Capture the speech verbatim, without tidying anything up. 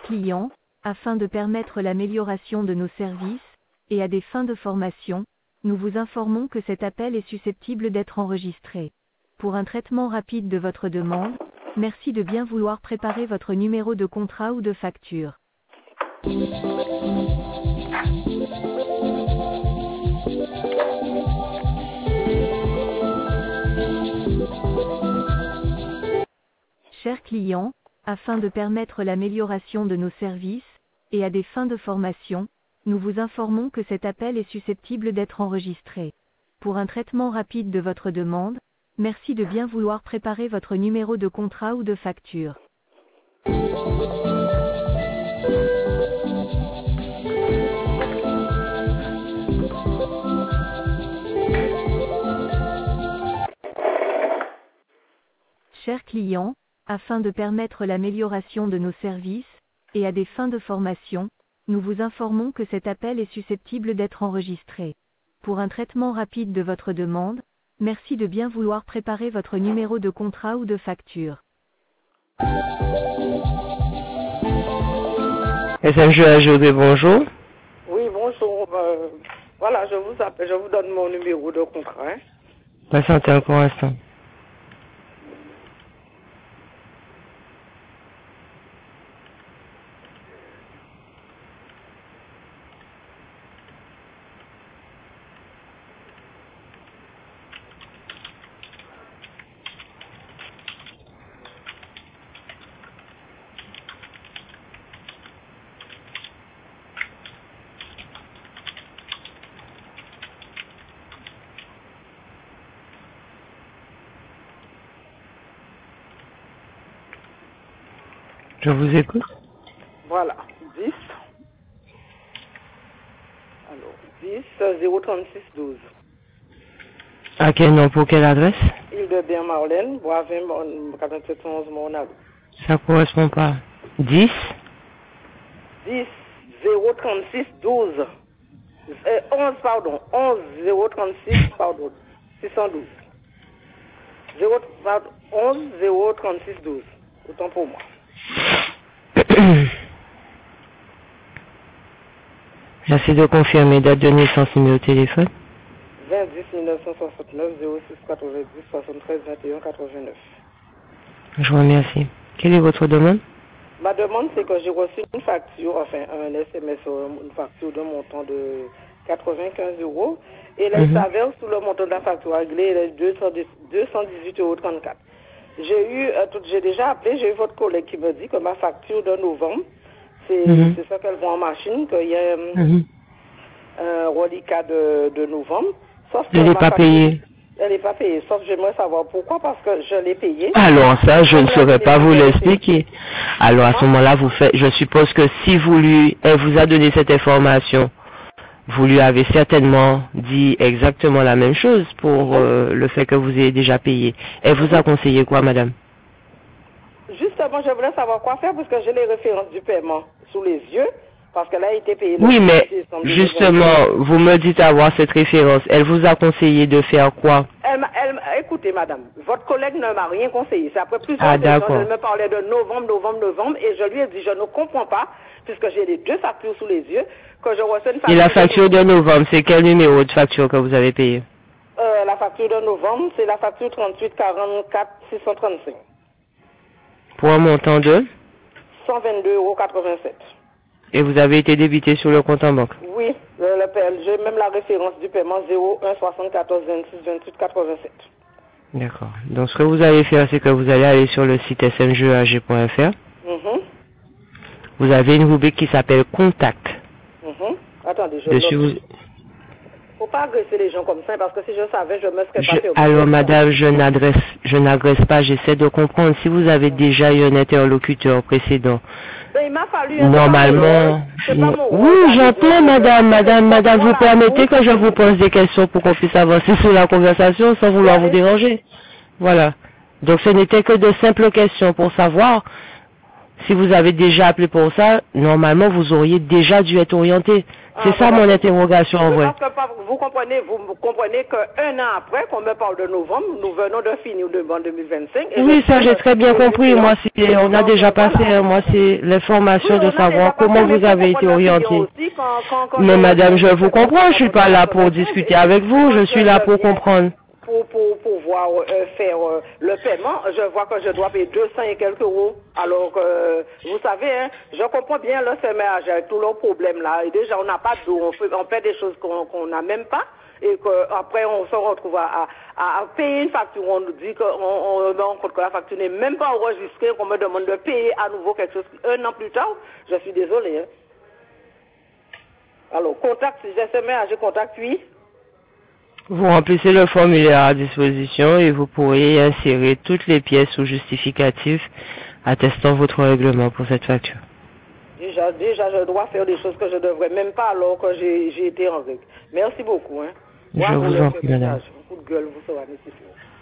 clients, afin de permettre l'amélioration de nos services, et à des fins de formation, nous vous informons que cet appel est susceptible d'être enregistré. Pour un traitement rapide de votre demande, merci de bien vouloir préparer votre numéro de contrat ou de facture. Chers clients, afin de permettre l'amélioration de nos services, et à des fins de formation, nous vous informons que cet appel est susceptible d'être enregistré. Pour un traitement rapide de votre demande, merci de bien vouloir préparer votre numéro de contrat ou de facture. Chers clients, afin de permettre l'amélioration de nos services, et à des fins de formation, nous vous informons que cet appel est susceptible d'être enregistré. Pour un traitement rapide de votre demande, merci de bien vouloir préparer votre numéro de contrat ou de facture. S M G A G D, bonjour. Oui, bonjour. Euh, voilà, je vous appelle, je vous donne mon numéro de contrat. Hein. Patientez un court instant. Je vous écoute. Voilà, dix. Alors, dix, zéro trente-six, douze. À quel nom, pour quelle adresse? Île de Bien Marlène, Boisvin, quatre-vingt-sept onze, Monalou. Ça correspond pas. dix. dix, zéro trente-six, douze. Euh, onze, pardon. onze, zéro trente-six, pardon. six cent douze. zéro, pardon, onze, zéro trente-six, douze. Autant pour moi. Merci de confirmer date de naissance, numéro de téléphone. vingt dix mille neuf cent soixante-neuf, zéro six quatre-vingt-dix, soixante-treize vingt et un quatre-vingt-neuf. Je vous remercie. Quelle est votre demande? Ma demande, c'est que j'ai reçu une facture, enfin un S M S, une facture d'un montant de quatre-vingt-quinze euros. Et là, il Mhm. s'avère sous le montant de la facture réglée, il est deux cent dix-huit euros trente-quatre. J'ai eu, euh, tout, j'ai déjà appelé, j'ai eu votre collègue qui me dit que ma facture de novembre, c'est Mhm. c'est ça qu'elle voit en machine, qu'il y a euh, Mhm. un reliquat de, de novembre. Sauf que Elle n'est ma pas facture, payée. Elle n'est pas payée, sauf que j'aimerais savoir pourquoi, parce que je l'ai payée. Alors ça, je ne Comme la saurais pas télé- vous l'expliquer. Alors à ce moment-là, vous faites, je suppose que si vous lui, elle vous a donné cette information, vous lui avez certainement dit exactement la même chose pour euh, le fait que vous ayez déjà payé. Elle vous a conseillé quoi, madame? Justement, je voulais savoir quoi faire parce que j'ai les références du paiement sous les yeux, parce qu'elle a été payée le Oui, mais dix décembre justement, vous me dites avoir cette référence. Elle vous a conseillé de faire quoi? Elle, m'a- elle, m'a- écoutez, madame, votre collègue ne m'a rien conseillé. C'est après plusieurs Ah, échanges, d'accord. elle me parlait de novembre, novembre, novembre, et je lui ai dit, je ne comprends pas, puisque j'ai les deux factures sous les yeux, que je reçois une facture. Et la facture de novembre, c'est quel numéro de facture que vous avez payé? Euh, la facture de novembre, c'est la facture trente-huit quarante-quatre six cent trente-cinq. Pour un montant de? cent vingt-deux euros quatre-vingt-sept. Et vous avez été débité sur le compte en banque? Oui, le, le P L, j'ai même la référence du paiement zéro un soixante-quatorze vingt-six vingt-huit quatre-vingt-sept. D'accord. Donc ce que vous allez faire, c'est que vous allez aller sur le site s m g a g point f r. Mhm. Vous avez une rubrique qui s'appelle Contact. Mhm. Attendez, je Dessus, note. vous... Faut pas agresser les gens comme ça, parce que si je savais, je me serais Je- pas fait. Alors madame, je n'adresse, je n'agresse pas, j'essaie de comprendre. Si vous avez déjà eu un interlocuteur précédent, Ben, il m'a fallu. normalement, C'est pas mon rôle. oui, j'entends madame, madame, madame, vous permettez que je vous pose des questions pour qu'on puisse avancer sur la conversation sans vouloir vous déranger. Voilà. Donc ce n'était que de simples questions pour savoir Si vous avez déjà appelé pour ça, normalement, vous auriez déjà dû être orienté. C'est Ah, ça voilà. mon interrogation en vrai. Parce que pas- vous comprenez, vous, vous comprenez qu'un an après, qu'on me parle de novembre, nous venons de finir le en deux mille vingt-cinq. et Oui, je ça sais j'ai que- très bien que- compris. que- Moi, c'est, on a Donc, déjà euh, passé. voilà. hein. Moi, c'est l'information Oui, de on a déjà savoir passé, comment mais vous faut avez été comprendre le client orienté. aussi, quand, quand, quand Mais je- madame, je je- vous je- comprends. Je suis pas là pour je- discuter et- avec vous. quand Je suis là pour viens comprendre. Pour, pour pouvoir euh, faire euh, le paiement, je vois que je dois payer deux cents et quelques euros. Alors que, euh, vous savez, hein, je comprends bien le fermage avec tous leurs problèmes là. Et déjà, on n'a pas d'eau, on fait, on fait des choses qu'on qu'on n'a même pas. Et qu'après, on se retrouve à, à, à payer une facture. On nous dit qu'on on, on, compte que la facture n'est même pas enregistrée, qu'on me demande de payer à nouveau quelque chose un an plus tard. Je suis désolée. Hein. Alors, contact, si j'ai fermé, j'ai contact, oui. Vous remplissez le formulaire à disposition et vous pourrez insérer toutes les pièces ou justificatifs attestant votre règlement pour cette facture. Déjà, déjà, je dois faire des choses que je ne devrais même pas alors que j'ai j'ai été en règle. Merci beaucoup. Hein. Je vous en prie, madame. Un coup de gueule vous sera nécessaire.